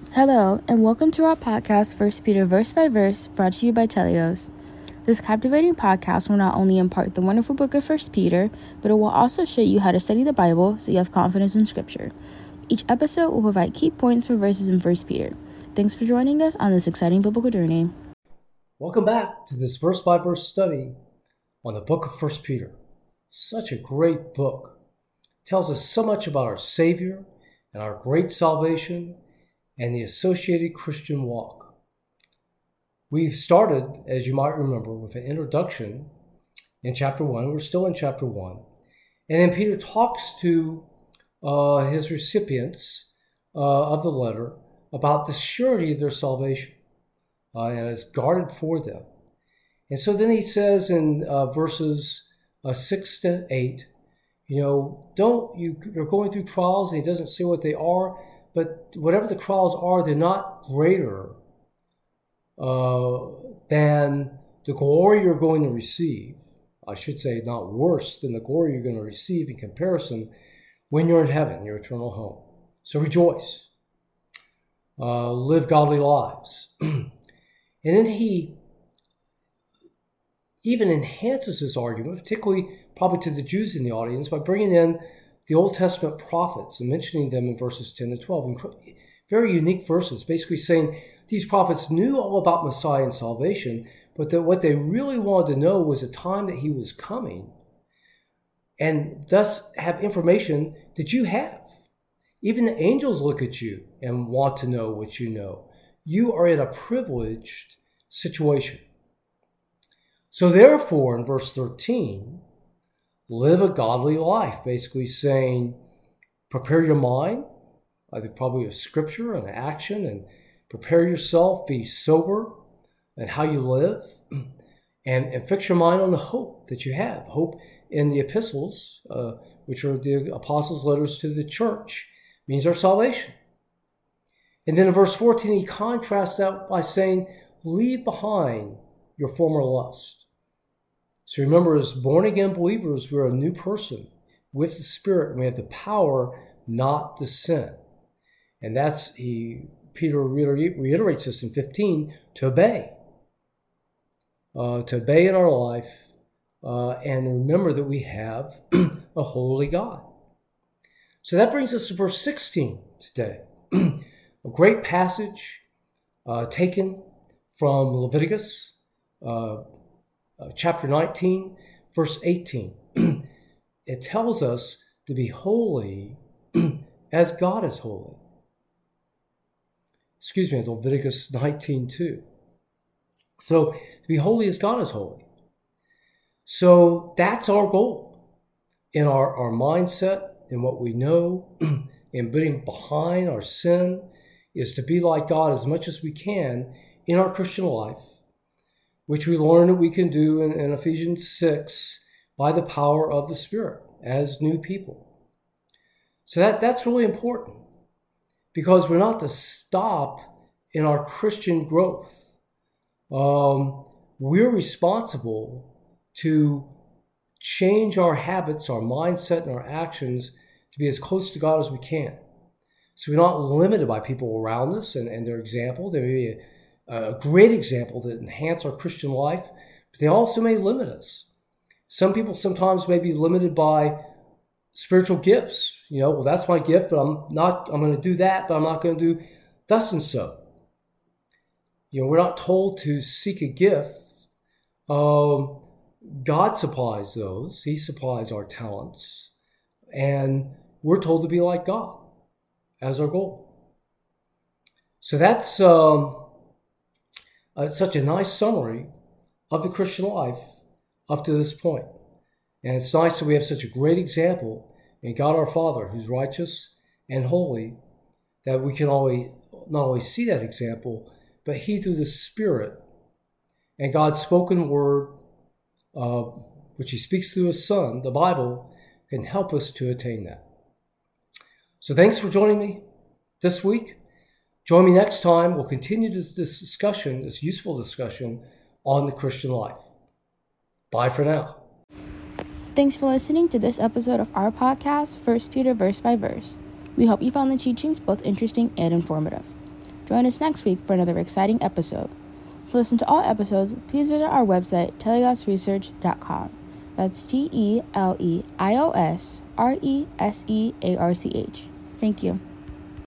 Hello, and welcome to our podcast, First Peter Verse by Verse, brought to you by Telios. This captivating podcast will not only impart the wonderful book of First Peter, but it will also show you how to study the Bible so you have confidence in Scripture. Each episode will provide key points for verses in First Peter. Thanks for joining us on this exciting biblical journey. Welcome back to this verse by verse study on the book of First Peter. Such a great book. It tells us so much about our Savior and our great salvation and the associated Christian walk. We've started, as you might remember, with an introduction in chapter 1. We're still in chapter 1. And then Peter talks to his recipients of the letter about the surety of their salvation and is guarded for them. And so then he says in verses 6 to 8, you're going through trials, and he doesn't say what they are, but whatever the trials are, they're not greater than the glory you're going to receive. I should say not worse than the glory you're going to receive in comparison when you're in heaven, your eternal home. So rejoice. Live godly lives. And then he even enhances his argument, particularly probably to the Jews in the audience, by bringing in the Old Testament prophets and mentioning them in verses 10 to 12. Very unique verses, basically saying these prophets knew all about Messiah and salvation, but that what they really wanted to know was the time that he was coming, and thus have information that you have. Even the angels look at you and want to know what you know. You are in a privileged situation. So therefore, in verse 13, live a godly life, basically saying, prepare your mind, I think probably with scripture and action, and prepare yourself, be sober in how you live, and fix your mind on the hope that you have. Hope in the epistles, which are the apostles' letters to the church, means our salvation. And then in verse 14, he contrasts that by saying, leave behind your former lust. So remember, as born-again believers, we're a new person with the Spirit, and we have the power not to sin. And Peter reiterates this in 15, to obey. To obey in our life, and remember that we have a holy God. So that brings us to verse 16 today. A great passage taken from Leviticus, chapter 19, verse 18. It tells us to be holy as God is holy. Leviticus 19:2. So, to be holy as God is holy. So, that's our goal in our mindset, in what we know, in putting behind our sin, is to be like God as much as we can in our Christian life, which we learn that we can do in Ephesians 6 by the power of the Spirit as new people. So that's really important, because we're not to stop in our Christian growth. We're responsible to change our habits, our mindset, and our actions to be as close to God as we can. So we're not limited by people around us and their example. There may be a great example that enhance our Christian life, but they also may limit us. Some people sometimes may be limited by spiritual gifts. Well, that's my gift, but I'm going to do that, but I'm not going to do thus and so. We're not told to seek a gift. God supplies those. He supplies our talents. And we're told to be like God as our goal. So that's such a nice summary of the Christian life up to this point. And it's nice that we have such a great example in God our Father, who's righteous and holy, that we can not only see that example, but He, through the Spirit and God's spoken word, which He speaks through His Son, the Bible, can help us to attain that. So thanks for joining me this week. Join me next time. We'll continue this discussion, this useful discussion on the Christian life. Bye for now. Thanks for listening to this episode of our podcast, First Peter Verse by Verse. We hope you found the teachings both interesting and informative. Join us next week for another exciting episode. To listen to all episodes, please visit our website, teleosresearch.com. That's TELEIOSRESEARCH. Thank you.